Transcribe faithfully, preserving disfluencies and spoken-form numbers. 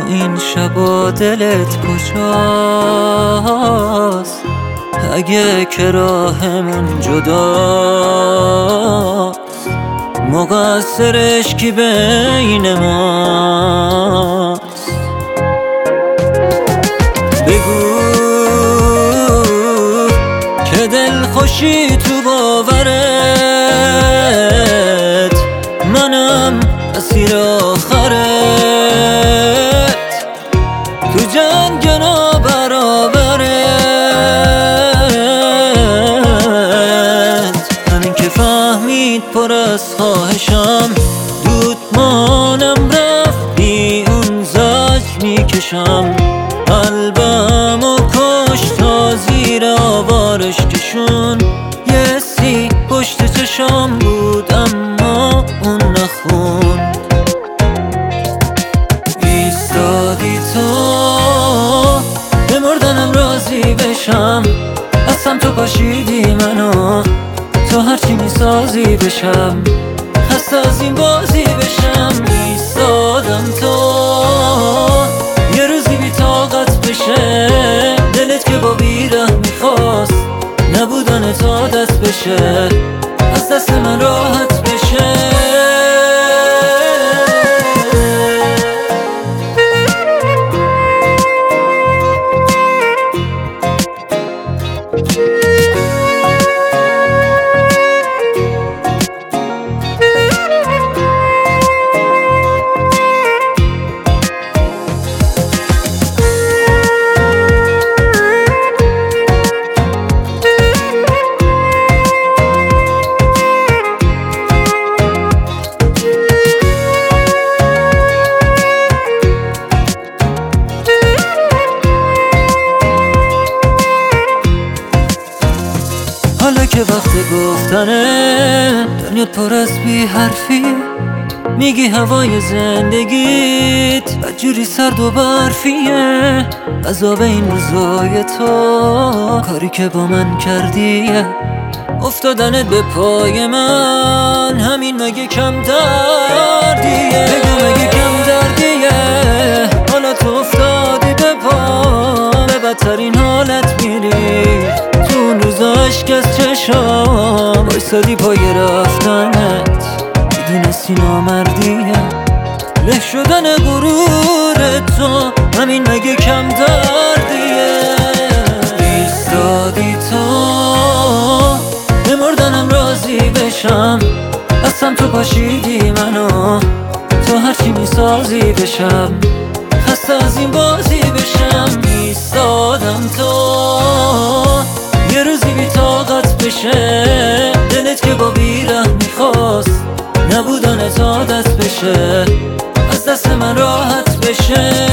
این شبا دلت کجاست؟ اگه که راهمون جداست مقصرش کی بین ماست؟ بگو که دل خوشی تو باورت، منم اسیر آخرت، تو جنگ نابرابرت. همین که فهمید پر از خواهشم، دود مانم رفت بی اون زج میکشم. قلبم و کش تا زیر آوارش کشون. یه سی پشت چشم بود اما اون نخوند. ایستادی تو به مردنم راضی بشم، اصلا تو پاشیدی منو تو هرچی میسازی بشم. خسته از این بازی بشم. ایستادم تو یه روزی بی طاقت بشه، دلت که با بیره میخواست نبودن تا دست بشه، از دست من راحت بشه. حالا که وقت گفتنه، دنیات پر از بی حرفی، میگی هوای زندگیت بدجوری سرد و برفیه. عذاب این روزای تو کاری که با من کردیه، افتادنت به پای من همین مگه کم دردیه؟ بگو مگه کم دردیه؟ حالا تو افتادی به پا، به بدترین حالت میری. تو اون روزا عشق از چشام بایستادی پای رفتنت، میدونستی نامردیه. له شدن غرور تو همین مگه کم دردیه؟ ایستادی تو به مردنم راضی بشم، اصلا تو پاشیدی منو تو هرچی میسازی بشم. خسته از این بازی بشم. ایستادم تو یه روزی بی طاقت بشه، دلت که با بیره میخواست نبودن تا دست بشه، از دست من راحت بشه.